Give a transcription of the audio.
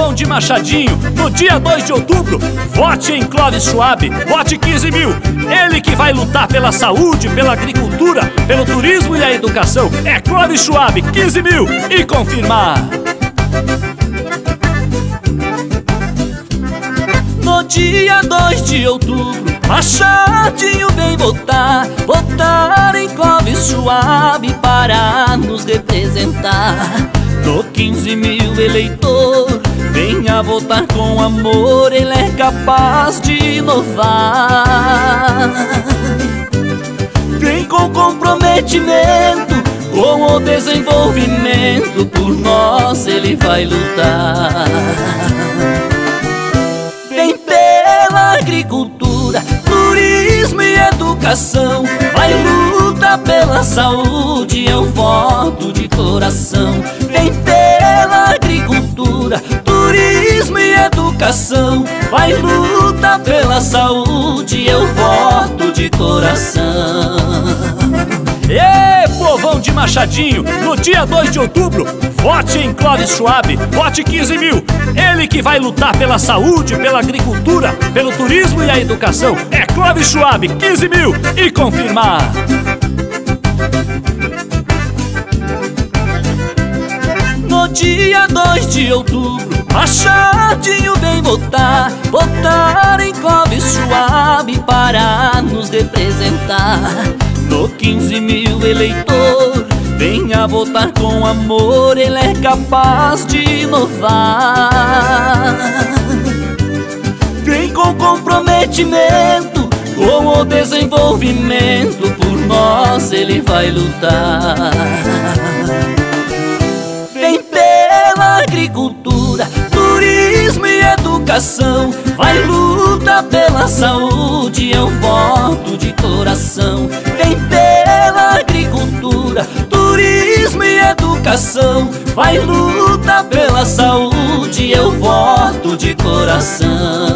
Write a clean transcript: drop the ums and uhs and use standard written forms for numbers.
povão de Machadinho, no dia 2 de outubro, vote em Clóvis Schwab, vote 15 mil. Ele que vai lutar pela saúde, pela agricultura, pelo turismo e a educação. É Clóvis Schwab, 15 mil e confirmar. No dia 2 de outubro, Machadinho vem votar, votar em Clóvis Schwab para nos representar. No 15 mil eleitor, venha votar com amor, ele é capaz de inovar. Vem com comprometimento, com o desenvolvimento, por nós ele vai lutar. Vem pela agricultura, turismo e educação, vai lutar pela saúde, é um voto de coração. Vem pela agricultura, turismo e educação, vai lutar pela saúde, é um voto de coração. Ê, povão de Machadinho, no dia 2 de outubro, vote em Clóvis Schwab, vote 15 mil. Ele que vai lutar pela saúde, pela agricultura, pelo turismo e a educação. É Clóvis Schwab, 15 mil e confirmar. No dia 2 de outubro, Machadinho vem votar, votar em Clóvis Schwab para nos representar. No 15 mil eleitor, venha votar com amor, ele é capaz de inovar. Vem com comprometimento, com o desenvolvimento, por nós ele vai lutar. Vem pela agricultura, turismo e educação, vai lutar pela saúde, é um voto de coração. Vem pela agricultura, turismo e educação, vai lutar pela saúde, é um voto de coração.